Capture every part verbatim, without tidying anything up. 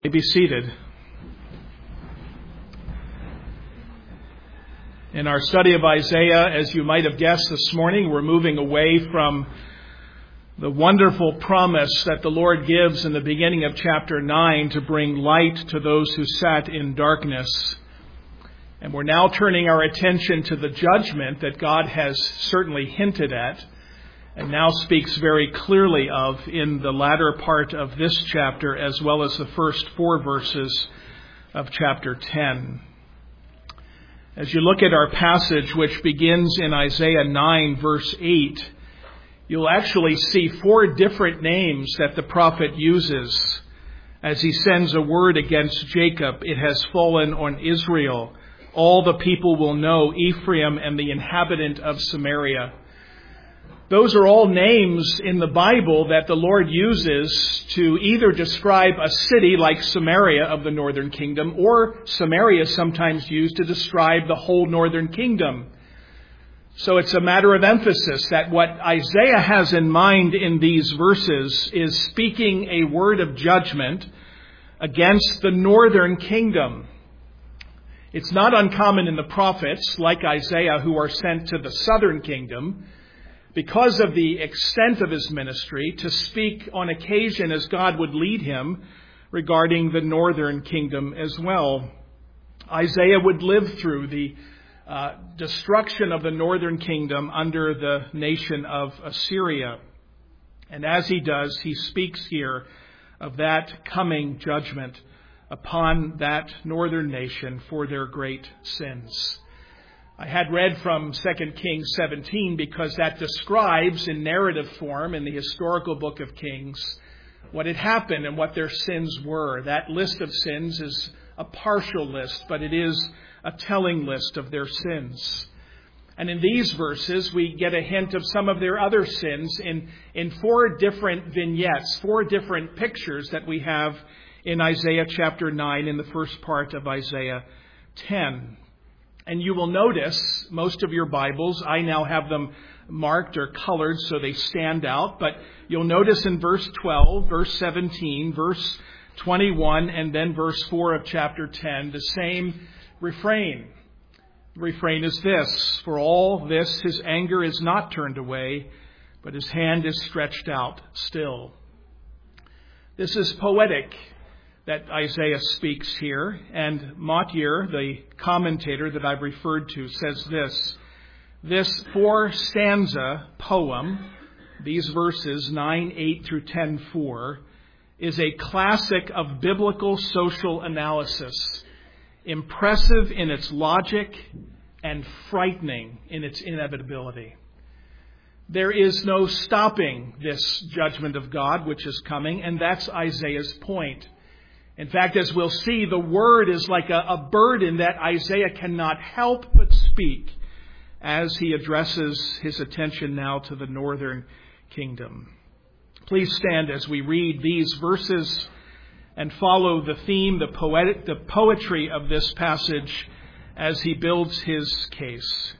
Be seated. In our study of Isaiah, as you might have guessed this morning, we're moving away from the wonderful promise that the Lord gives in the beginning of chapter nine to bring light to those who sat in darkness. And we're now turning our attention to the judgment that God has certainly hinted at and now speaks very clearly of in the latter part of this chapter, as well as the first four verses of chapter ten. As you look at our passage, which begins in Isaiah nine, verse eight, you'll actually see four different names that the prophet uses as he sends a word against Jacob. It has fallen on Israel. All the people will know Ephraim and the inhabitant of Samaria. Those are all names in the Bible that the Lord uses to either describe a city like Samaria of the northern kingdom, or Samaria is sometimes used to describe the whole northern kingdom. So it's a matter of emphasis that what Isaiah has in mind in these verses is speaking a word of judgment against the northern kingdom. It's not uncommon in the prophets, like Isaiah, who are sent to the southern kingdom, because of the extent of his ministry, to speak on occasion as God would lead him regarding the northern kingdom as well. Isaiah would live through the uh, destruction of the northern kingdom under the nation of Assyria. And as he does, he speaks here of that coming judgment upon that northern nation for their great sins. I had read from Second Kings seventeen because that describes in narrative form in the historical book of Kings what had happened and what their sins were. That list of sins is a partial list, but it is a telling list of their sins. And in these verses, we get a hint of some of their other sins in, in four different vignettes, four different pictures that we have in Isaiah chapter nine in the first part of Isaiah ten. And you will notice, most of your Bibles, I now have them marked or colored so they stand out. But you'll notice in verse twelve, verse seventeen, verse twenty-one, and then verse four of chapter ten, the same refrain. The refrain is this: for all this his anger is not turned away, but his hand is stretched out still. This is poetic that Isaiah speaks here, and Motyer, the commentator that I've referred to, says this: this four-stanza poem, these verses nine, eight through ten, four, is a classic of biblical social analysis, impressive in its logic and frightening in its inevitability. There is no stopping this judgment of God which is coming, and that's Isaiah's point. In fact, as we'll see, the word is like a, a burden that Isaiah cannot help but speak as he addresses his attention now to the northern kingdom. Please stand as we read these verses and follow the theme, the poetic, the poetry of this passage as he builds his case.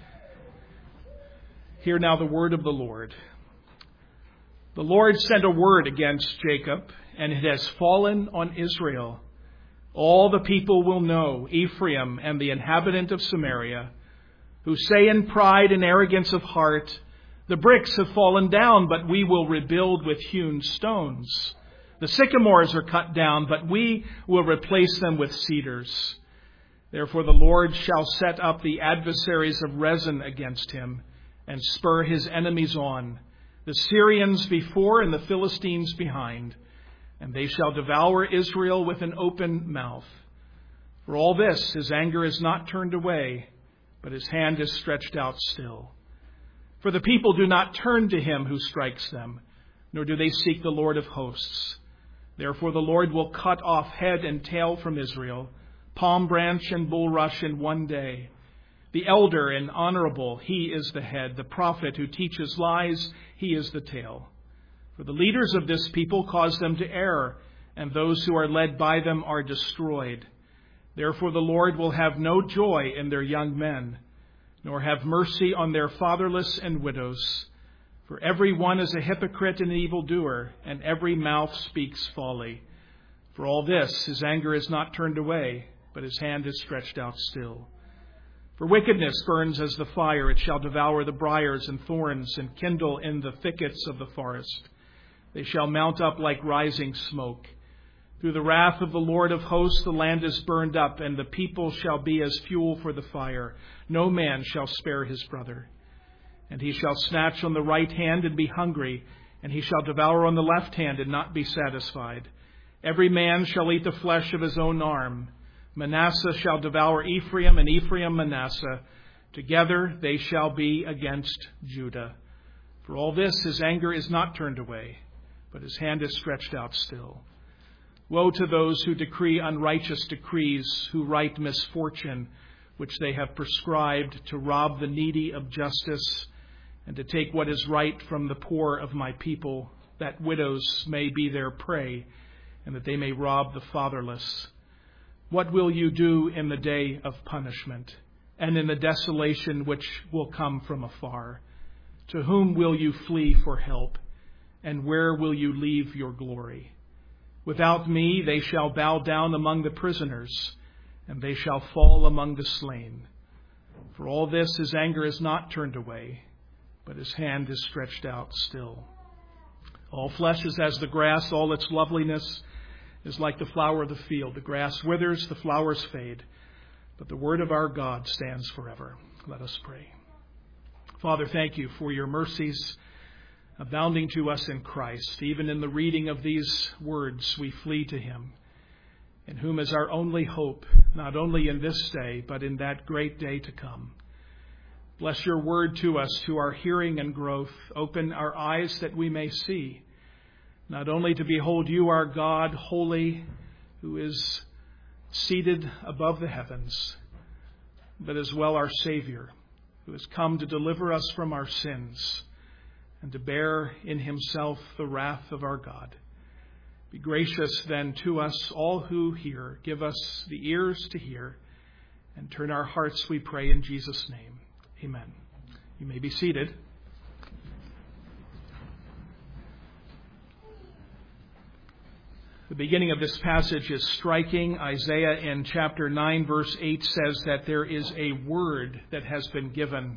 Hear now the word of the Lord. The Lord sent a word against Jacob, and it has fallen on Israel. All the people will know Ephraim and the inhabitant of Samaria, who say in pride and arrogance of heart, the bricks have fallen down, but we will rebuild with hewn stones. The sycamores are cut down, but we will replace them with cedars. Therefore the Lord shall set up the adversaries of Rezin against him, and spur his enemies on, the Syrians before and the Philistines behind. And they shall devour Israel with an open mouth. For all this, his anger is not turned away, but his hand is stretched out still. For the people do not turn to him who strikes them, nor do they seek the Lord of hosts. Therefore the Lord will cut off head and tail from Israel, palm branch and bulrush in one day. The elder and honorable, he is the head. The prophet who teaches lies, he is the tail. For the leaders of this people cause them to err, and those who are led by them are destroyed. Therefore the Lord will have no joy in their young men, nor have mercy on their fatherless and widows. For every one is a hypocrite and an evildoer, and every mouth speaks folly. For all this, his anger is not turned away, but his hand is stretched out still. For wickedness burns as the fire. It shall devour the briars and thorns and kindle in the thickets of the forest. They shall mount up like rising smoke. Through the wrath of the Lord of hosts, the land is burned up, and the people shall be as fuel for the fire. No man shall spare his brother. And he shall snatch on the right hand and be hungry, and he shall devour on the left hand and not be satisfied. Every man shall eat the flesh of his own arm. Manasseh shall devour Ephraim, and Ephraim Manasseh. Together they shall be against Judah. For all this his anger is not turned away, but his hand is stretched out still. Woe to those who decree unrighteous decrees, who write misfortune, which they have prescribed, to rob the needy of justice, and to take what is right from the poor of my people, that widows may be their prey, and that they may rob the fatherless. What will you do in the day of punishment, and in the desolation which will come from afar? To whom will you flee for help, and where will you leave your glory? Without me they shall bow down among the prisoners, and they shall fall among the slain. For all this his anger is not turned away, but his hand is stretched out still. All flesh is as the grass, all its loveliness is like the flower of the field. The grass withers, the flowers fade, but the word of our God stands forever. Let us pray. Father, thank you for your mercies abounding to us in Christ. Even in the reading of these words, we flee to him, in whom is our only hope, not only in this day, but in that great day to come. Bless your word to us, to our hearing and growth. Open our eyes that we may see, not only to behold you, our God, holy, who is seated above the heavens, but as well our Savior, who has come to deliver us from our sins and to bear in himself the wrath of our God. Be gracious then to us, all who hear. Give us the ears to hear, and turn our hearts, we pray, in Jesus' name. Amen. You may be seated. The beginning of this passage is striking. Isaiah in chapter nine, verse eight says that there is a word that has been given.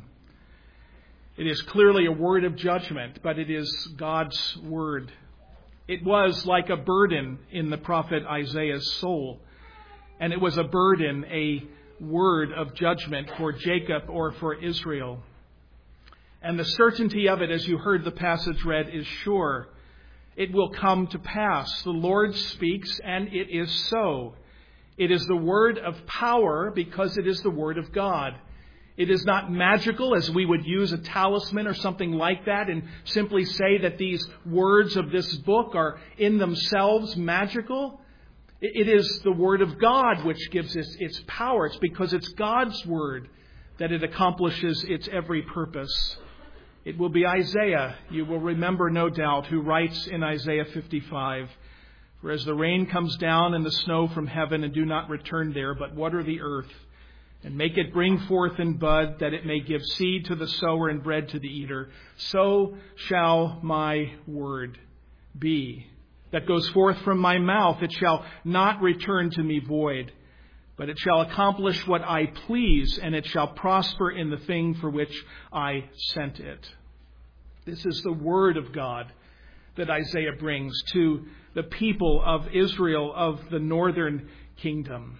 It is clearly a word of judgment, but it is God's word. It was like a burden in the prophet Isaiah's soul, and it was a burden, a word of judgment for Jacob or for Israel. And the certainty of it, as you heard the passage read, is sure. It will come to pass. The Lord speaks, and it is so. It is the word of power because it is the word of God. It is not magical, as we would use a talisman or something like that and simply say that these words of this book are in themselves magical. It is the word of God which gives it its power. It's because it's God's word that it accomplishes its every purpose. It will be Isaiah, you will remember no doubt, who writes in Isaiah fifty-five, "For as the rain comes down and the snow from heaven and do not return there, but water the earth, and make it bring forth and bud, that it may give seed to the sower and bread to the eater, so shall my word be that goes forth from my mouth. It shall not return to me void, but it shall accomplish what I please, and it shall prosper in the thing for which I sent it." This is the word of God that Isaiah brings to the people of Israel of the northern kingdom.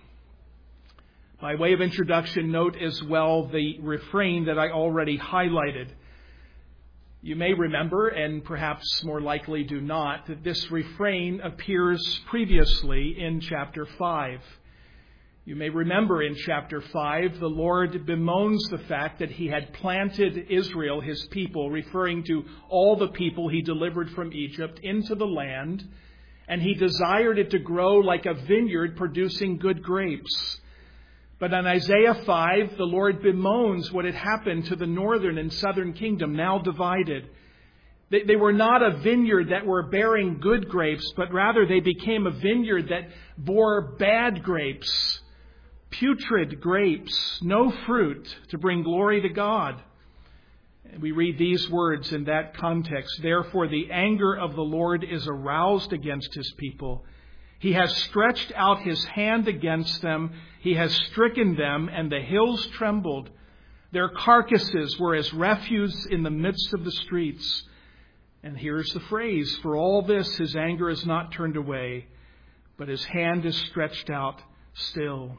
By way of introduction, note as well the refrain that I already highlighted. You may remember, and perhaps more likely do not, that this refrain appears previously in chapter five. You may remember in chapter five, the Lord bemoans the fact that he had planted Israel, his people, referring to all the people he delivered from Egypt, into the land, and he desired it to grow like a vineyard producing good grapes. But in Isaiah five, the Lord bemoans what had happened to the northern and southern kingdom, now divided. They, they were not a vineyard that were bearing good grapes, but rather they became a vineyard that bore bad grapes, putrid grapes, no fruit to bring glory to God. And we read these words in that context. "Therefore the anger of the Lord is aroused against his people. He has stretched out his hand against them. He has stricken them, and the hills trembled. Their carcasses were as refuse in the midst of the streets. And here's the phrase, for all this his anger is not turned away, but his hand is stretched out still.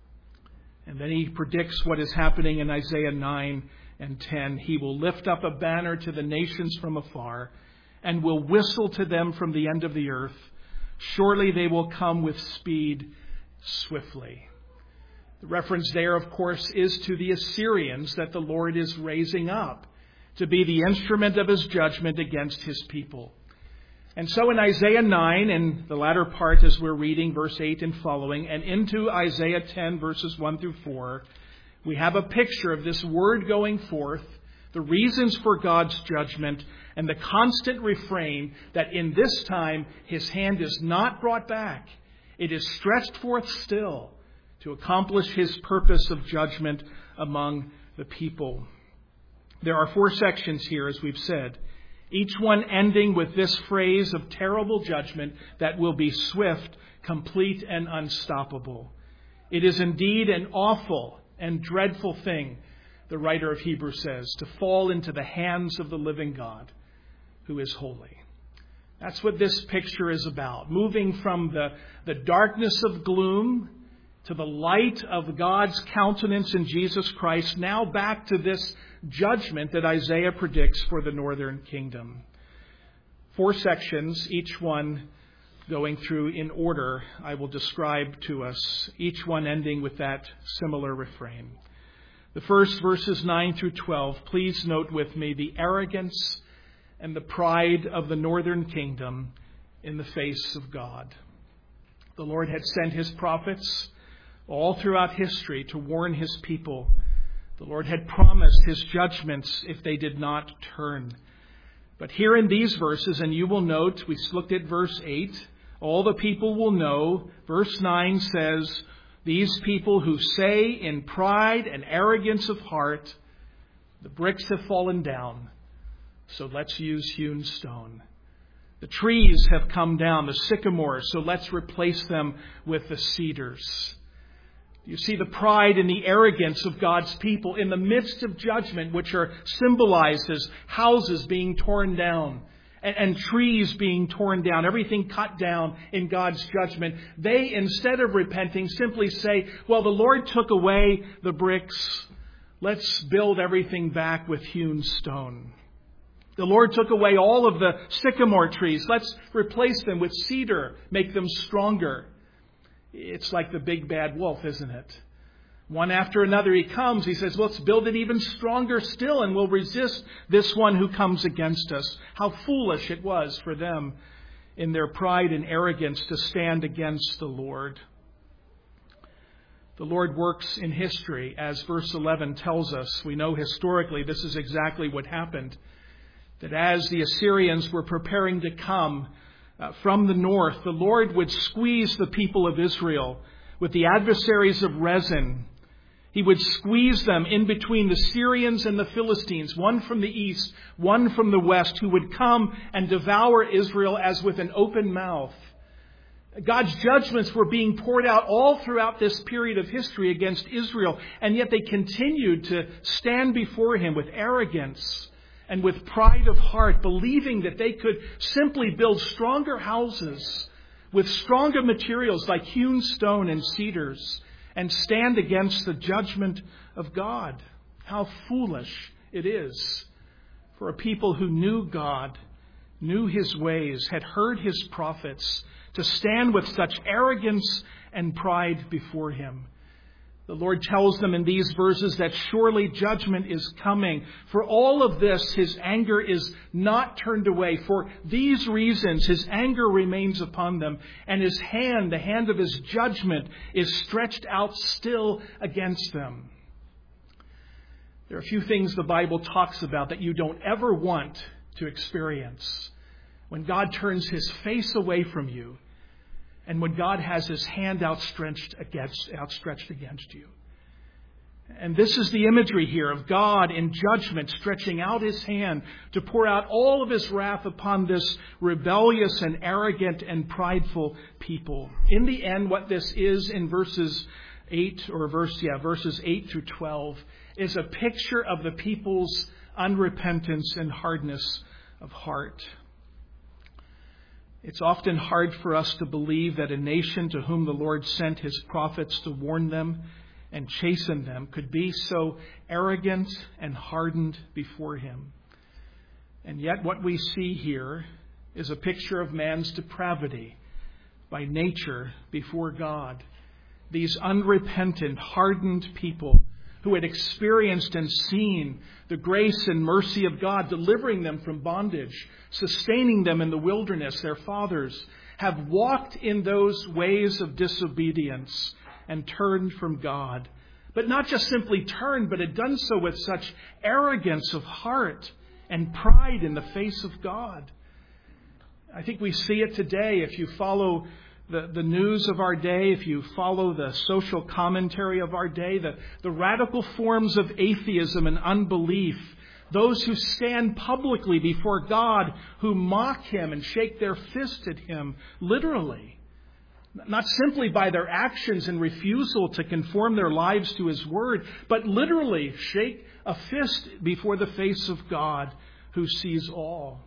And then he predicts what is happening in Isaiah nine and ten. He will lift up a banner to the nations from afar, and will whistle to them from the end of the earth. Surely they will come with speed swiftly. The reference there, of course, is to the Assyrians that the Lord is raising up to be the instrument of his judgment against his people. And so in Isaiah nine, in the latter part as we're reading verse eight and following, and into Isaiah ten, verses one through four, we have a picture of this word going forth, the reasons for God's judgment, and the constant refrain that in this time his hand is not brought back. It is stretched forth still to accomplish his purpose of judgment among the people. There are four sections here, as we've said, each one ending with this phrase of terrible judgment that will be swift, complete, and unstoppable. It is indeed an awful and dreadful thing, the writer of Hebrews says, to fall into the hands of the living God, who is holy. That's what this picture is about, moving from the, the darkness of gloom to the light of God's countenance in Jesus Christ, now back to this judgment that Isaiah predicts for the northern kingdom. Four sections, each one going through in order, I will describe to us, each one ending with that similar refrain. The first, verses nine through twelve, please note with me the arrogance and the pride of the northern kingdom in the face of God. The Lord had sent his prophets all throughout history to warn his people. The Lord had promised his judgments if they did not turn. But here in these verses, and you will note, we looked at verse eight, all the people will know. Verse nine says, these people who say in pride and arrogance of heart, the bricks have fallen down, so let's use hewn stone. The trees have come down, the sycamores, so let's replace them with the cedars. You see the pride and the arrogance of God's people in the midst of judgment, which are symbolized as houses being torn down and, and trees being torn down, everything cut down in God's judgment. They, instead of repenting, simply say, well, the Lord took away the bricks. Let's build everything back with hewn stone. The Lord took away all of the sycamore trees. Let's replace them with cedar, make them stronger. It's like the big bad wolf, isn't it? One after another he comes. He says, let's build it even stronger still and we'll resist this one who comes against us. How foolish it was for them in their pride and arrogance to stand against the Lord. The Lord works in history, as verse eleven tells us. We know historically this is exactly what happened. That as the Assyrians were preparing to come Uh, from the north, the Lord would squeeze the people of Israel with the adversaries of Rezin. He would squeeze them in between the Syrians and the Philistines, one from the east, one from the west, who would come and devour Israel as with an open mouth. God's judgments were being poured out all throughout this period of history against Israel, and yet they continued to stand before him with arrogance and with pride of heart, believing that they could simply build stronger houses with stronger materials like hewn stone and cedars and stand against the judgment of God. How foolish it is for a people who knew God, knew his ways, had heard his prophets, to stand with such arrogance and pride before him. The Lord tells them in these verses that surely judgment is coming. For all of this, his anger is not turned away. For these reasons, his anger remains upon them. And his hand, the hand of his judgment, is stretched out still against them. There are a few things the Bible talks about that you don't ever want to experience. When God turns his face away from you, and when God has his hand outstretched against, outstretched against you. And this is the imagery here of God in judgment stretching out his hand to pour out all of his wrath upon this rebellious and arrogant and prideful people. In the end, what this is in verses eight or verse, yeah, verses eight through twelve is a picture of the people's unrepentance and hardness of heart. It's often hard for us to believe that a nation to whom the Lord sent his prophets to warn them and chasten them could be so arrogant and hardened before him. And yet what we see here is a picture of man's depravity by nature before God. These unrepentant, hardened people who had experienced and seen the grace and mercy of God, delivering them from bondage, sustaining them in the wilderness, their fathers, have walked in those ways of disobedience and turned from God. But not just simply turned, but had done so with such arrogance of heart and pride in the face of God. I think we see it today if you follow the, the news of our day, if you follow the social commentary of our day, the, the radical forms of atheism and unbelief, those who stand publicly before God, who mock him and shake their fist at him, literally. Not simply by their actions and refusal to conform their lives to his word, but literally shake a fist before the face of God who sees all.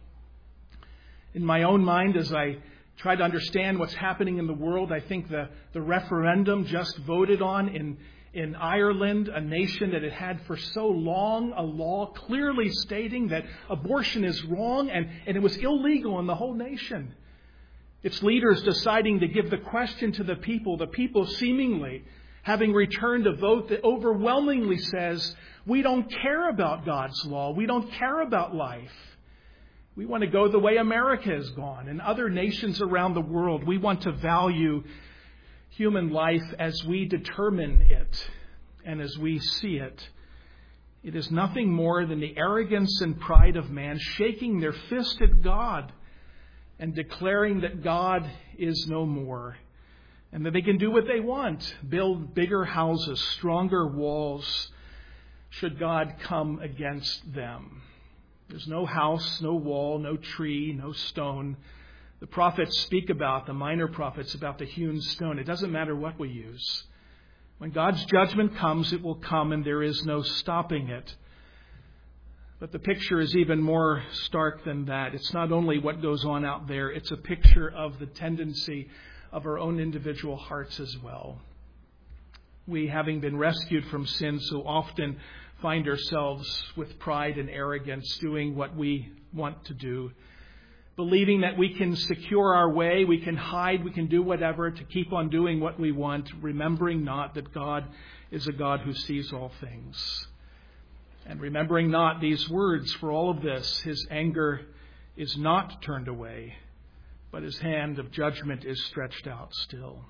In my own mind, as I try to understand what's happening in the world, I think the, the referendum just voted on in, in Ireland, a nation that had had for so long a law clearly stating that abortion is wrong and, and it was illegal in the whole nation. Its leaders deciding to give the question to the people, the people seemingly having returned a vote that overwhelmingly says, we don't care about God's law. We don't care about life. We want to go the way America has gone and other nations around the world. We want to value human life as we determine it and as we see it. It is nothing more than the arrogance and pride of man shaking their fist at God and declaring that God is no more and that they can do what they want, build bigger houses, stronger walls, should God come against them. There's no house, no wall, no tree, no stone. The prophets speak about, the minor prophets, about the hewn stone. It doesn't matter what we use. When God's judgment comes, it will come and there is no stopping it. But the picture is even more stark than that. It's not only what goes on out there, it's a picture of the tendency of our own individual hearts as well. We, having been rescued from sin, so often find ourselves with pride and arrogance doing what we want to do, believing that we can secure our way, we can hide, we can do whatever to keep on doing what we want, remembering not that God is a God who sees all things. And remembering not these words, for all of this, his anger is not turned away, but his hand of judgment is stretched out still.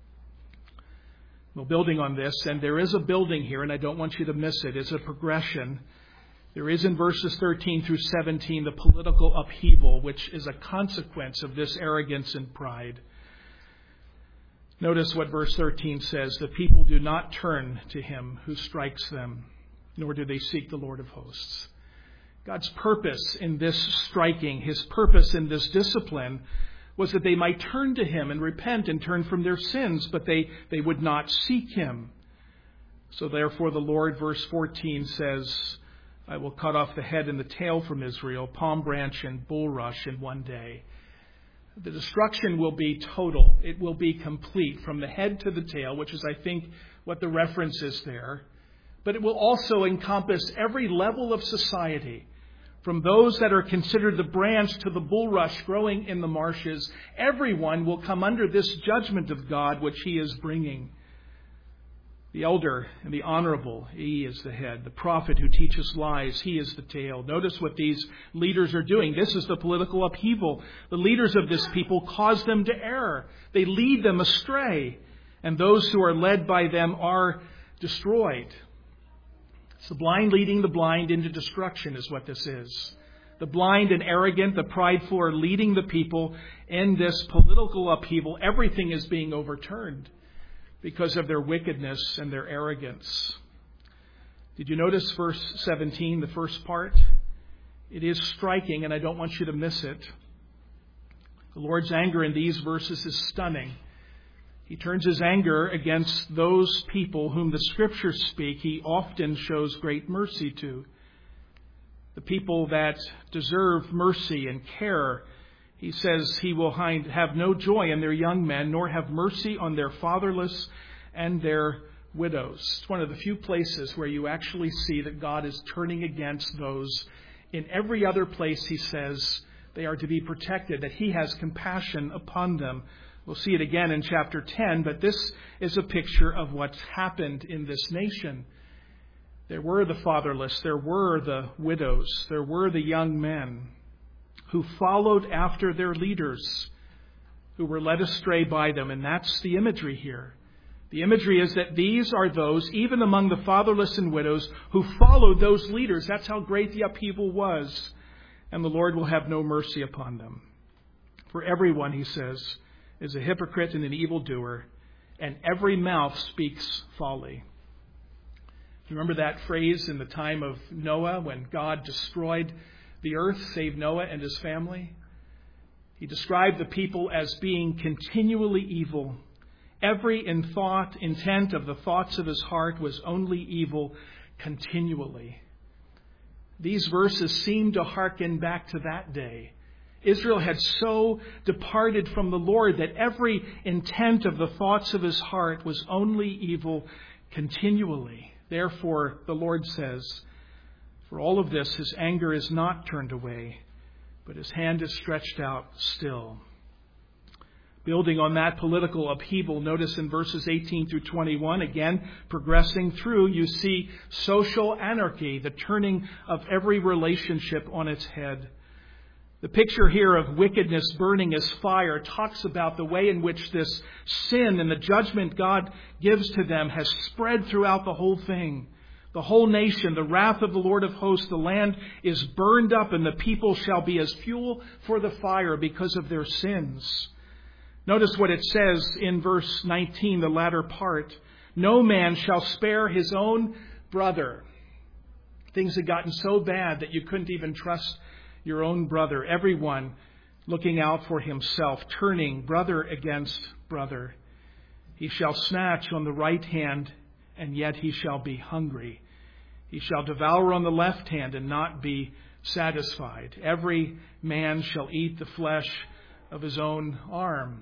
Well, building on this, and there is a building here, and I don't want you to miss it, it's a progression. There is in verses thirteen through seventeen the political upheaval, which is a consequence of this arrogance and pride. Notice what verse thirteen says, the people do not turn to him who strikes them, nor do they seek the Lord of hosts. God's purpose in this striking, his purpose in this discipline, was that they might turn to him and repent and turn from their sins, but they, they would not seek him. So therefore the Lord, verse fourteen says, I will cut off the head and the tail from Israel, palm branch and bulrush in one day. The destruction will be total. It will be complete from the head to the tail, which is, I think, what the reference is there. But it will also encompass every level of society, from those that are considered the branch to the bulrush growing in the marshes. Everyone will come under this judgment of God which he is bringing. The elder and the honorable, he is the head. The prophet who teaches lies, he is the tail. Notice what these leaders are doing. This is the political upheaval. The leaders of this people cause them to err. They lead them astray. And those who are led by them are destroyed. It's the blind leading the blind into destruction is what this is. The blind and arrogant, the prideful are leading the people in this political upheaval. Everything is being overturned because of their wickedness and their arrogance. Did you notice verse seventeen, the first part? It is striking, and I don't want you to miss it. The Lord's anger in these verses is stunning. He turns his anger against those people whom the Scriptures speak he often shows great mercy to. The people that deserve mercy and care. He says he will have no joy in their young men, nor have mercy on their fatherless and their widows. It's one of the few places where you actually see that God is turning against those. In every other place, he says they are to be protected, that he has compassion upon them. We'll see it again in chapter ten, but this is a picture of what's happened in this nation. There were the fatherless, there were the widows, there were the young men who followed after their leaders, who were led astray by them, and that's the imagery here. The imagery is that these are those, even among the fatherless and widows, who followed those leaders. That's how great the upheaval was. And the Lord will have no mercy upon them. For everyone, he says, is a hypocrite and an evildoer, and every mouth speaks folly. Do you remember that phrase in the time of Noah when God destroyed the earth, save Noah and his family? He described the people as being continually evil. Every in thought, intent of the thoughts of his heart was only evil continually. These verses seem to hearken back to that day. Israel had so departed from the Lord that every intent of the thoughts of his heart was only evil continually. Therefore, the Lord says, for all of this, his anger is not turned away, but his hand is stretched out still. Building on that political upheaval, notice in verses eighteen through twenty-one, again, progressing through, you see social anarchy, the turning of every relationship on its head. The picture here of wickedness burning as fire talks about the way in which this sin and the judgment God gives to them has spread throughout the whole thing. The whole nation, the wrath of the Lord of hosts, the land is burned up, and the people shall be as fuel for the fire because of their sins. Notice what it says in verse nineteen, the latter part. No man shall spare his own brother. Things had gotten so bad that you couldn't even trust your own brother. Everyone looking out for himself, turning brother against brother. He shall snatch on the right hand, and yet he shall be hungry. He shall devour on the left hand and not be satisfied. Every man shall eat the flesh of his own arm.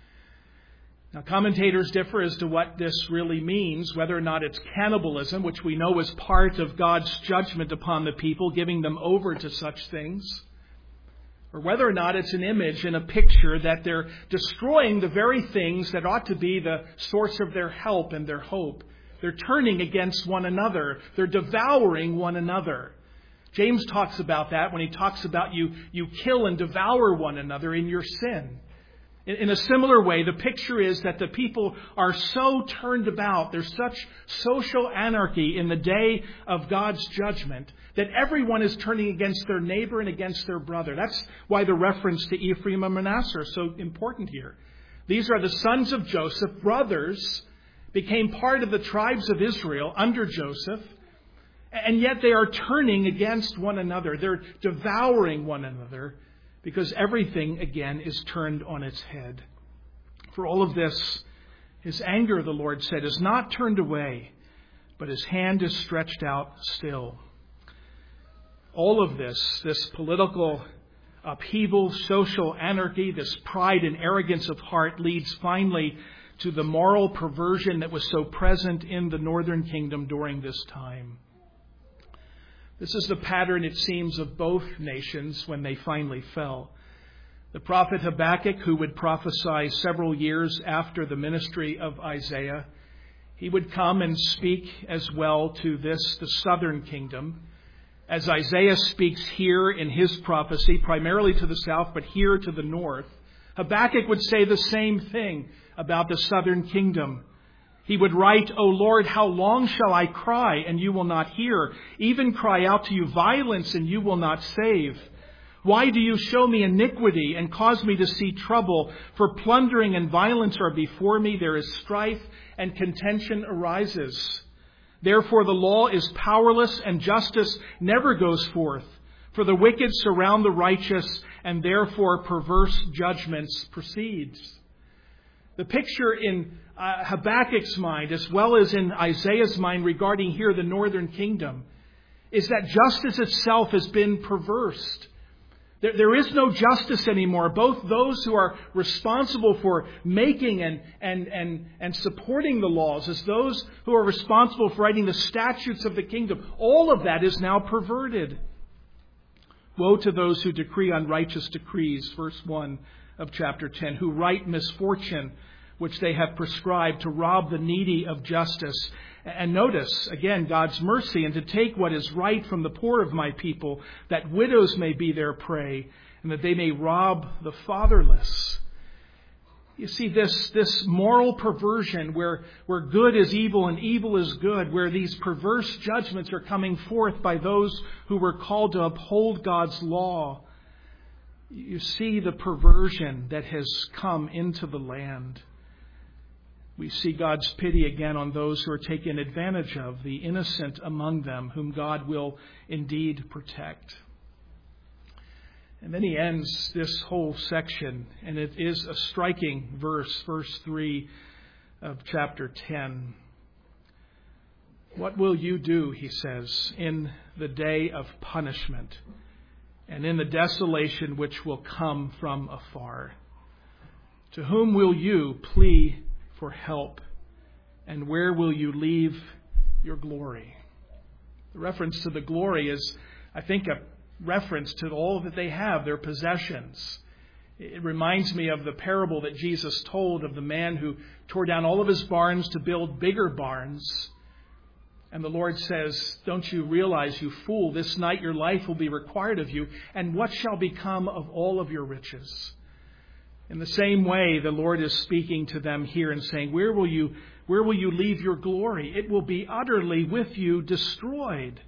Now, commentators differ as to what this really means, whether or not it's cannibalism, which we know is part of God's judgment upon the people, giving them over to such things, or whether or not it's an image and a picture that they're destroying the very things that ought to be the source of their help and their hope. They're turning against one another. They're devouring one another. James talks about that when he talks about you, you kill and devour one another in your sin. In a similar way, the picture is that the people are so turned about, there's such social anarchy in the day of God's judgment, that everyone is turning against their neighbor and against their brother. That's why the reference to Ephraim and Manasseh are so important here. These are the sons of Joseph, brothers, became part of the tribes of Israel under Joseph, and yet they are turning against one another. They're devouring one another, because everything, again, is turned on its head. For all of this, his anger, the Lord said, is not turned away, but his hand is stretched out still. All of this, this political upheaval, social anarchy, this pride and arrogance of heart leads finally to the moral perversion that was so present in the northern kingdom during this time. This is the pattern, it seems, of both nations when they finally fell. The prophet Habakkuk, who would prophesy several years after the ministry of Isaiah, he would come and speak as well to this, the southern kingdom, as Isaiah speaks here in his prophecy, primarily to the south, but here to the north. Habakkuk would say the same thing about the southern kingdom. He would write, O Lord, how long shall I cry, and you will not hear? Even cry out to you violence, and you will not save. Why do you show me iniquity and cause me to see trouble? For plundering and violence are before me. There is strife, and contention arises. Therefore the law is powerless and justice never goes forth. For the wicked surround the righteous, and therefore perverse judgments proceeds. The picture in uh, Habakkuk's mind, as well as in Isaiah's mind regarding here the northern kingdom, is that justice itself has been perversed. There, there is no justice anymore. Both those who are responsible for making and, and, and, and supporting the laws, as those who are responsible for writing the statutes of the kingdom, all of that is now perverted. Woe to those who decree unrighteous decrees, verse one of chapter ten, who write misfortune, which they have prescribed, to rob the needy of justice. And notice, again, God's mercy, and to take what is right from the poor of my people, that widows may be their prey, and that they may rob the fatherless. You see, this, this moral perversion where, where good is evil and evil is good, where these perverse judgments are coming forth by those who were called to uphold God's law. You see the perversion that has come into the land. We see God's pity again on those who are taken advantage of, the innocent among them, whom God will indeed protect. And then he ends this whole section, and it is a striking verse, verse three of chapter ten. What will you do, he says, in the day of punishment and in the desolation which will come from afar? To whom will you plea for help, and where will you leave your glory? The reference to the glory is, I think, a reference to all that they have, their possessions. It reminds me of the parable that Jesus told of the man who tore down all of his barns to build bigger barns. And the Lord says, don't you realize, you fool, this night your life will be required of you, and what shall become of all of your riches? In the same way, the Lord is speaking to them here and saying, where will you, where will you leave your glory? It will be utterly with you destroyed.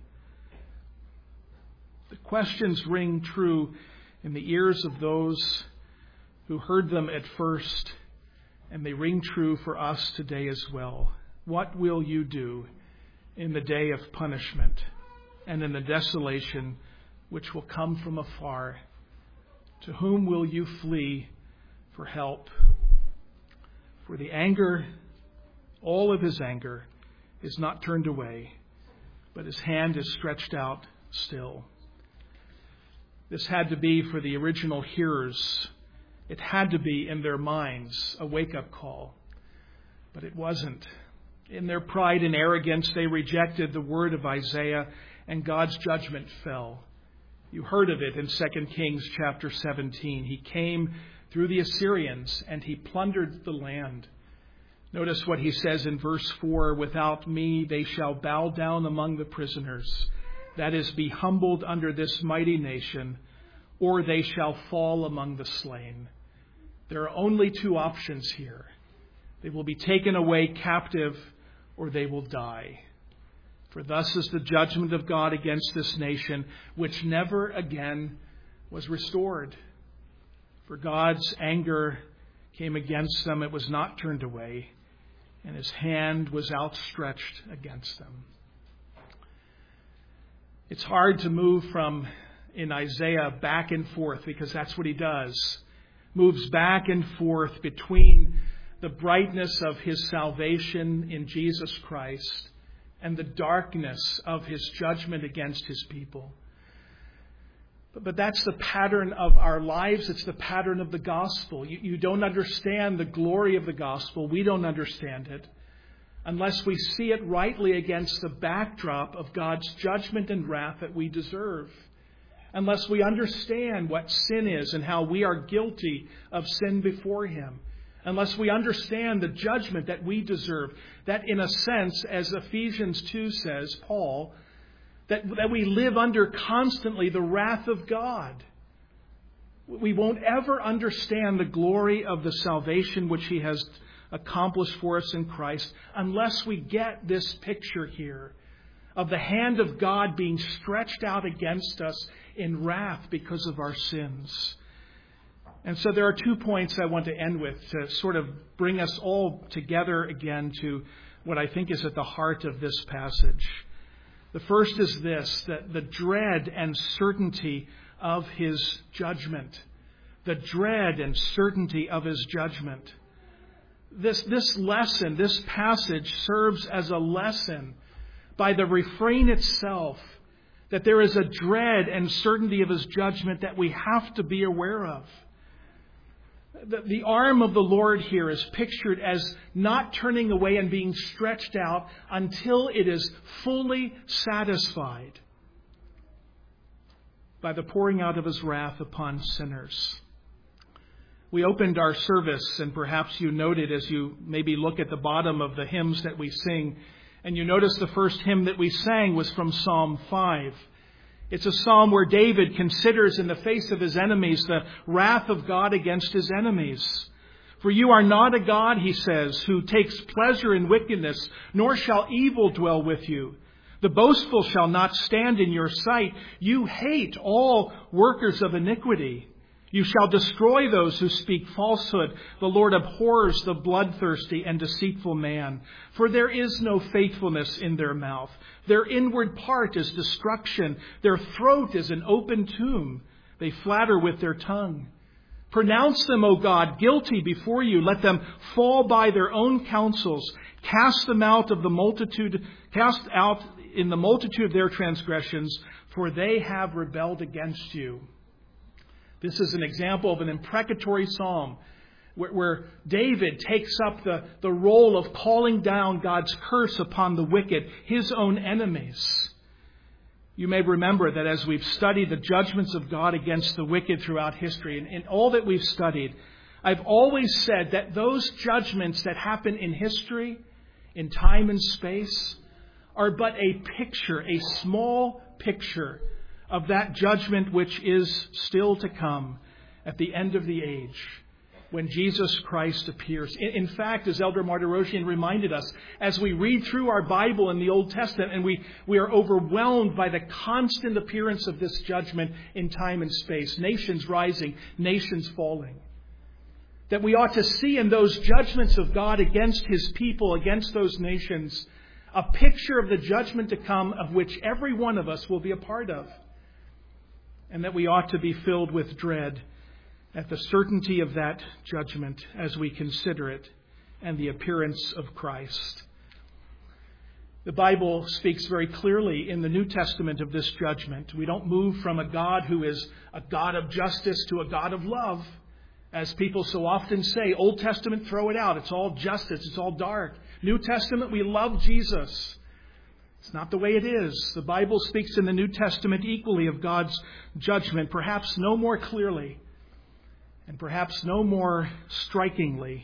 The questions ring true in the ears of those who heard them at first, and they ring true for us today as well. What will you do in the day of punishment and in the desolation which will come from afar? To whom will you flee for help? For the anger, all of his anger, is not turned away, but his hand is stretched out still. This had to be, for the original hearers, it had to be in their minds a wake-up call. But it wasn't. In their pride and arrogance, they rejected the word of Isaiah, and God's judgment fell. You heard of it in Second Kings chapter seventeen. He came through the Assyrians, and he plundered the land. Notice what he says in verse four, without me they shall bow down among the prisoners. That is, be humbled under this mighty nation, or they shall fall among the slain. There are only two options here. They will be taken away captive, or they will die. For thus is the judgment of God against this nation, which never again was restored. For God's anger came against them, it was not turned away, and his hand was outstretched against them. It's hard to move from, in Isaiah, back and forth, because that's what he does. Moves back and forth between the brightness of his salvation in Jesus Christ and the darkness of his judgment against his people. But, but that's the pattern of our lives. It's the pattern of the gospel. You, you don't understand the glory of the gospel. We don't understand it unless we see it rightly against the backdrop of God's judgment and wrath that we deserve. Unless we understand what sin is and how we are guilty of sin before him. Unless we understand the judgment that we deserve. That in a sense, as Ephesians two says, Paul, that, that we live under constantly the wrath of God. We won't ever understand the glory of the salvation which he has accomplished for us in Christ unless we get this picture here of the hand of God being stretched out against us in wrath because of our sins. And so there are two points I want to end with to sort of bring us all together again to what I think is at the heart of this passage. The first is this, that the dread and certainty of his judgment. The dread and certainty of his judgment. This, this lesson, this passage serves as a lesson by the refrain itself that there is a dread and certainty of his judgment that we have to be aware of. The, the arm of the Lord here is pictured as not turning away and being stretched out until it is fully satisfied by the pouring out of his wrath upon sinners. We opened our service, and perhaps you noted as you maybe look at the bottom of the hymns that we sing, and you notice the first hymn that we sang was from Psalm five. It's a psalm where David considers in the face of his enemies the wrath of God against his enemies. For you are not a God, he says, who takes pleasure in wickedness, nor shall evil dwell with you. The boastful shall not stand in your sight. You hate all workers of iniquity. You shall destroy those who speak falsehood. The Lord abhors the bloodthirsty and deceitful man. For there is no faithfulness in their mouth. Their inward part is destruction. Their throat is an open tomb. They flatter with their tongue. Pronounce them, O God, guilty before you. Let them fall by their own counsels. Cast them out of the multitude, cast out in the multitude of their transgressions, for they have rebelled against you. This is an example of an imprecatory psalm where, where David takes up the, the role of calling down God's curse upon the wicked, his own enemies. You may remember that as we've studied the judgments of God against the wicked throughout history, and in all that we've studied, I've always said that those judgments that happen in history, in time and space, are but a picture, a small picture of that judgment which is still to come at the end of the age, when Jesus Christ appears. In fact, as Elder Martirosian reminded us, as we read through our Bible in the Old Testament, and we, we are overwhelmed by the constant appearance of this judgment in time and space, nations rising, nations falling, that we ought to see in those judgments of God against his people, against those nations, a picture of the judgment to come of which every one of us will be a part of. And that we ought to be filled with dread at the certainty of that judgment as we consider it and the appearance of Christ. The Bible speaks very clearly in the New Testament of this judgment. We don't move from a God who is a God of justice to a God of love. As people so often say, Old Testament, throw it out. It's all justice. It's all dark. New Testament, we love Jesus. It's not the way it is. The Bible speaks in the New Testament equally of God's judgment, perhaps no more clearly, and perhaps no more strikingly,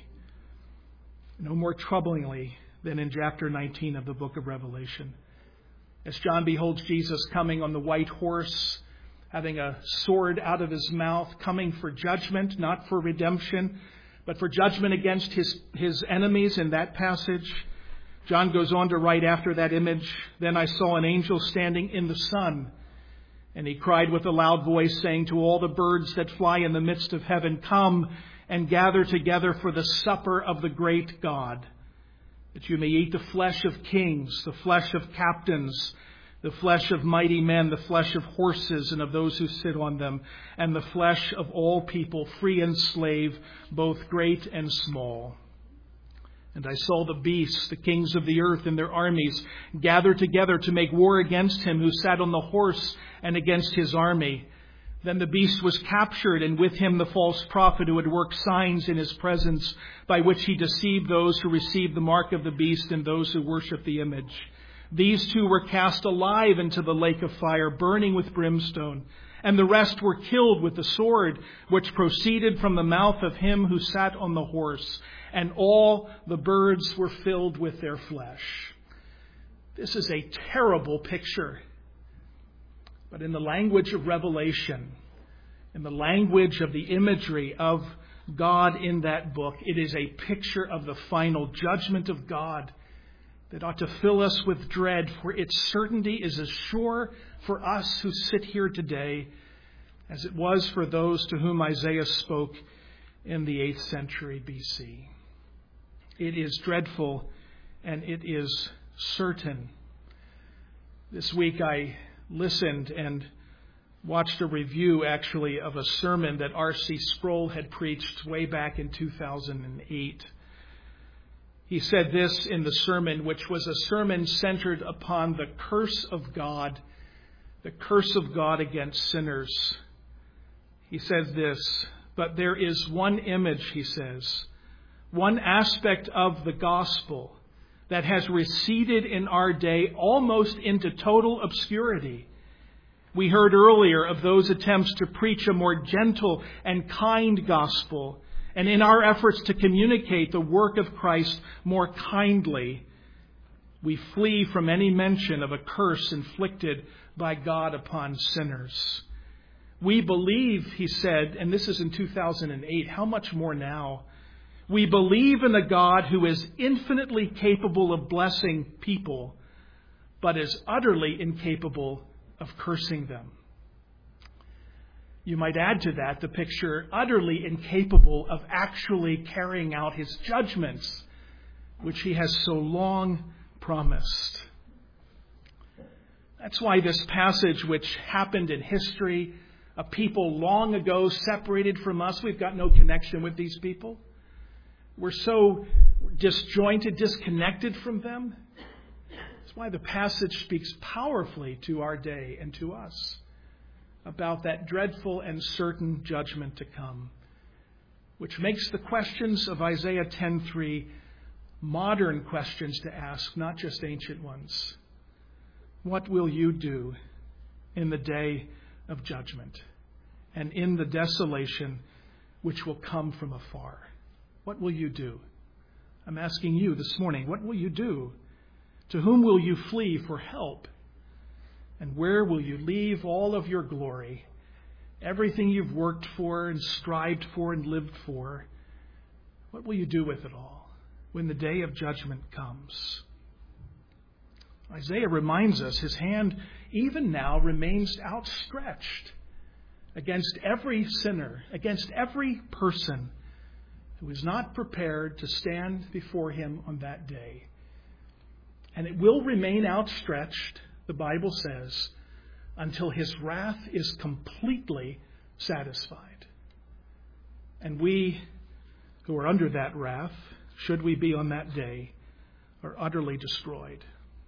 no more troublingly than in chapter nineteen of the book of Revelation. As John beholds Jesus coming on the white horse, having a sword out of his mouth, coming for judgment, not for redemption, but for judgment against his, his enemies in that passage. John goes on to write after that image, "Then I saw an angel standing in the sun, and he cried with a loud voice, saying to all the birds that fly in the midst of heaven, 'Come and gather together for the supper of the great God, that you may eat the flesh of kings, the flesh of captains, the flesh of mighty men, the flesh of horses and of those who sit on them, and the flesh of all people, free and slave, both great and small.' And I saw the beasts, the kings of the earth and their armies, gather together to make war against him who sat on the horse and against his army. Then the beast was captured, and with him the false prophet who had worked signs in his presence, by which he deceived those who received the mark of the beast and those who worship the image. These two were cast alive into the lake of fire, burning with brimstone. And the rest were killed with the sword which proceeded from the mouth of him who sat on the horse. And all the birds were filled with their flesh." This is a terrible picture. But in the language of Revelation, in the language of the imagery of God in that book, it is a picture of the final judgment of God that ought to fill us with dread, for its certainty is as sure for us who sit here today as it was for those to whom Isaiah spoke in the eighth century B C. It is dreadful and it is certain. This week I listened and watched a review, actually, of a sermon that R C Sproul had preached way back in two thousand eight. He said this in the sermon, which was a sermon centered upon the curse of God, the curse of God against sinners. He says this, but there is one image, he says, one aspect of the gospel that has receded in our day almost into total obscurity. We heard earlier of those attempts to preach a more gentle and kind gospel, and in our efforts to communicate the work of Christ more kindly, we flee from any mention of a curse inflicted by God upon sinners. We believe, he said, and this is in two thousand eight, how much more now? We believe in a God who is infinitely capable of blessing people, but is utterly incapable of cursing them. You might add to that the picture, utterly incapable of actually carrying out his judgments, which he has so long promised. That's why this passage, which happened in history, a people long ago separated from us, we've got no connection with these people. We're so disjointed, disconnected from them. That's why the passage speaks powerfully to our day and to us about that dreadful and certain judgment to come, which makes the questions of Isaiah ten three modern questions to ask, not just ancient ones. What will you do in the day of judgment and in the desolation which will come from afar? What will you do? I'm asking you this morning, what will you do? To whom will you flee for help? And where will you leave all of your glory? Everything you've worked for and strived for and lived for. What will you do with it all when the day of judgment comes? Isaiah reminds us his hand even now remains outstretched against every sinner, against every person who is not prepared to stand before him on that day. And it will remain outstretched, the Bible says, until his wrath is completely satisfied. And we who are under that wrath, should we be on that day, are utterly destroyed.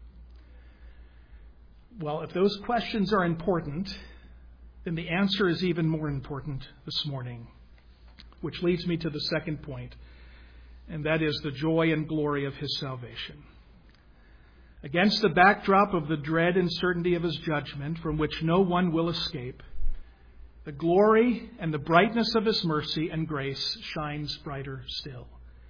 Well, if those questions are important, then the answer is even more important this morning, which leads me to the second point, and that is the joy and glory of his salvation. Against the backdrop of the dread and certainty of his judgment, from which no one will escape, the glory and the brightness of his mercy and grace shines brighter still.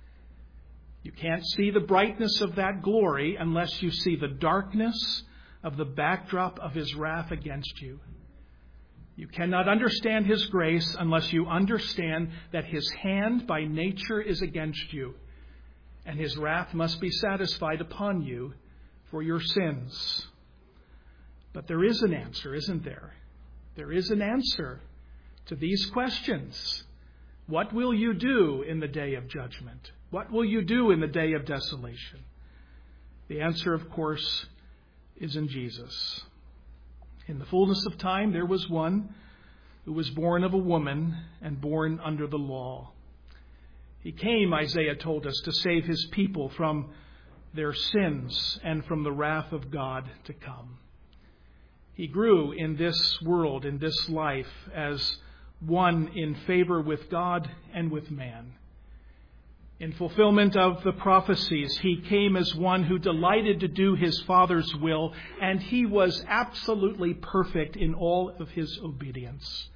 You can't see the brightness of that glory unless you see the darkness of the backdrop of his wrath against you. You cannot understand his grace unless you understand that his hand by nature is against you, and his wrath must be satisfied upon you for your sins. But there is an answer, isn't there? There is an answer to these questions. What will you do in the day of judgment? What will you do in the day of desolation? The answer, of course, is in Jesus. In the fullness of time, there was one who was born of a woman and born under the law. He came, Isaiah told us, to save his people from their sins and from the wrath of God to come. He grew in this world, in this life, as one in favor with God and with man. In fulfillment of the prophecies, he came as one who delighted to do his Father's will, and he was absolutely perfect in all of his obedience.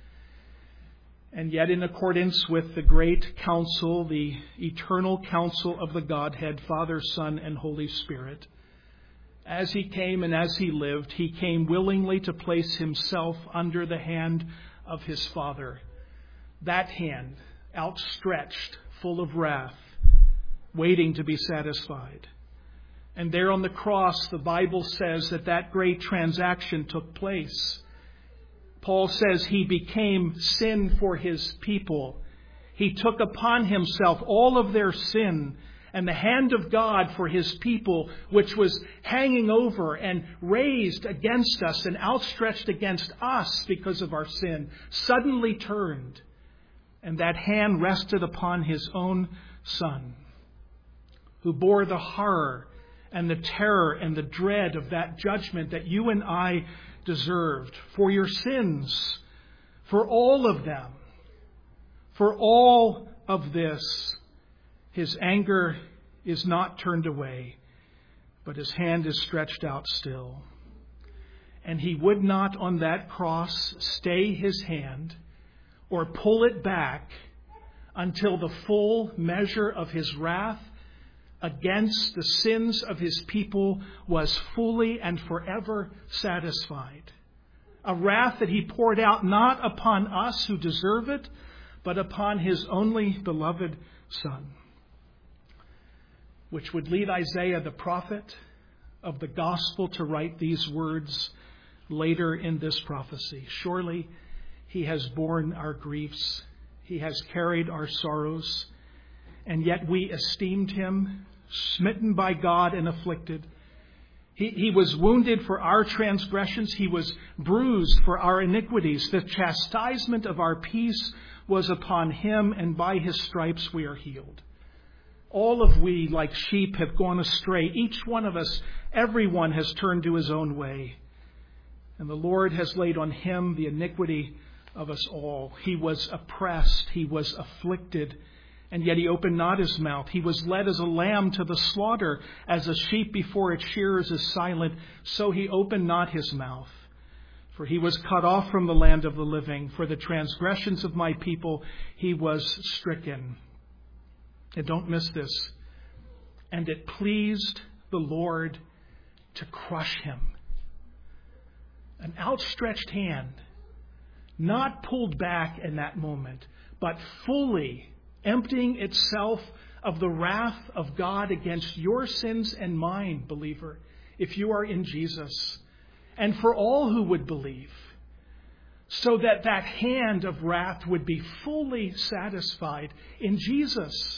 And yet, in accordance with the great counsel, the eternal counsel of the Godhead, Father, Son, and Holy Spirit, as he came and as he lived, he came willingly to place himself under the hand of his Father. That hand, outstretched, full of wrath, waiting to be satisfied. And there on the cross, the Bible says that that great transaction took place. Paul says he became sin for his people. He took upon himself all of their sin, and the hand of God for his people, which was hanging over and raised against us and outstretched against us because of our sin, suddenly turned. And that hand rested upon his own Son, who bore the horror and the terror and the dread of that judgment that you and I deserved for your sins, for all of them. For all of this, his anger is not turned away, but his hand is stretched out still. And he would not on that cross stay his hand or pull it back until the full measure of his wrath against the sins of his people was fully and forever satisfied. A wrath that he poured out not upon us who deserve it, but upon his only beloved Son. Which would lead Isaiah the prophet of the gospel to write these words later in this prophecy. Surely he has borne our griefs, he has carried our sorrows, and yet we esteemed him smitten by God and afflicted. He, he was wounded for our transgressions. He was bruised for our iniquities. The chastisement of our peace was upon him, and by his stripes we are healed. All of we, like sheep, have gone astray. Each one of us, everyone has turned to his own way. And the Lord has laid on him the iniquity of us all. He was oppressed. He was afflicted. And yet he opened not his mouth. He was led as a lamb to the slaughter, as a sheep before its shearers is silent. So he opened not his mouth. For he was cut off from the land of the living. For the transgressions of my people he was stricken. And don't miss this. And it pleased the Lord to crush him. An outstretched hand, not pulled back in that moment, but fully emptying itself of the wrath of God against your sins and mine, believer, if you are in Jesus, and for all who would believe, so that that hand of wrath would be fully satisfied in Jesus,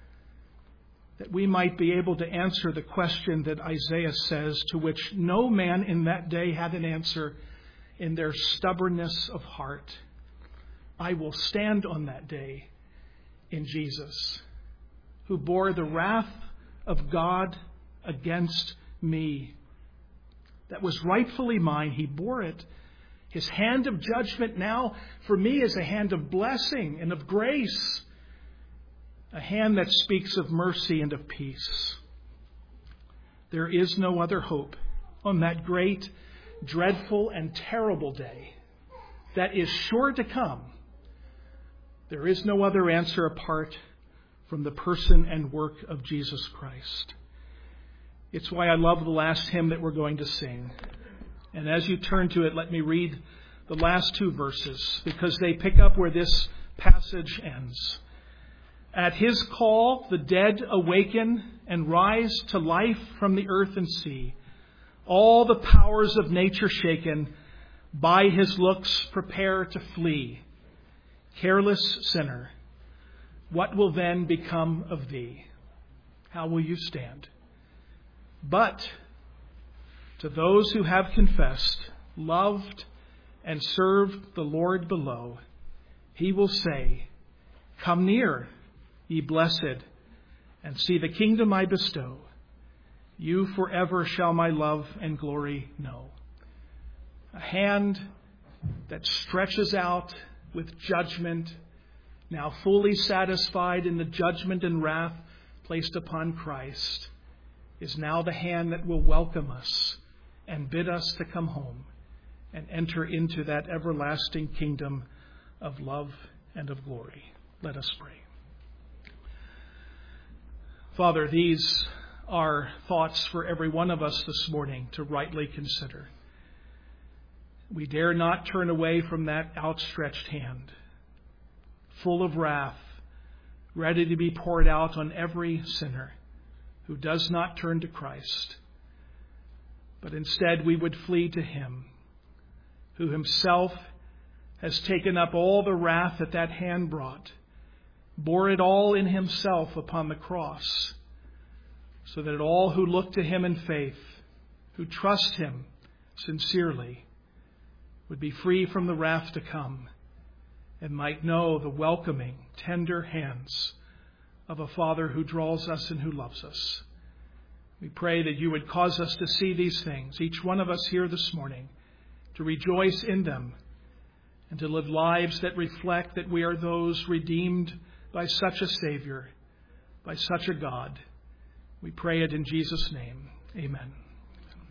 that we might be able to answer the question that Isaiah says, to which no man in that day had an answer in their stubbornness of heart. I will stand on that day in Jesus, who bore the wrath of God against me. That was rightfully mine. He bore it. His hand of judgment now for me is a hand of blessing and of grace. A hand that speaks of mercy and of peace. There is no other hope on that great, dreadful, and terrible day that is sure to come. There is no other answer apart from the person and work of Jesus Christ. It's why I love the last hymn that we're going to sing. And as you turn to it, let me read the last two verses, because they pick up where this passage ends. At his call, the dead awaken and rise to life from the earth and sea. All the powers of nature shaken, by his looks prepare to flee. Careless sinner, what will then become of thee? How will you stand? But to those who have confessed, loved, and served the Lord below, he will say, come near, ye blessed, and see the kingdom I bestow. You forever shall my love and glory know. A hand that stretches out with judgment, now fully satisfied in the judgment and wrath placed upon Christ, is now the hand that will welcome us and bid us to come home and enter into that everlasting kingdom of love and of glory. Let us pray. Father, these are thoughts for every one of us this morning to rightly consider. We dare not turn away from that outstretched hand, full of wrath, ready to be poured out on every sinner who does not turn to Christ. But instead we would flee to him, who himself has taken up all the wrath that that hand brought, bore it all in himself upon the cross, so that all who look to him in faith, who trust him sincerely, would be free from the wrath to come and might know the welcoming, tender hands of a Father who draws us and who loves us. We pray that you would cause us to see these things, each one of us here this morning, to rejoice in them, and to live lives that reflect that we are those redeemed by such a Savior, by such a God. We pray it in Jesus' name. Amen.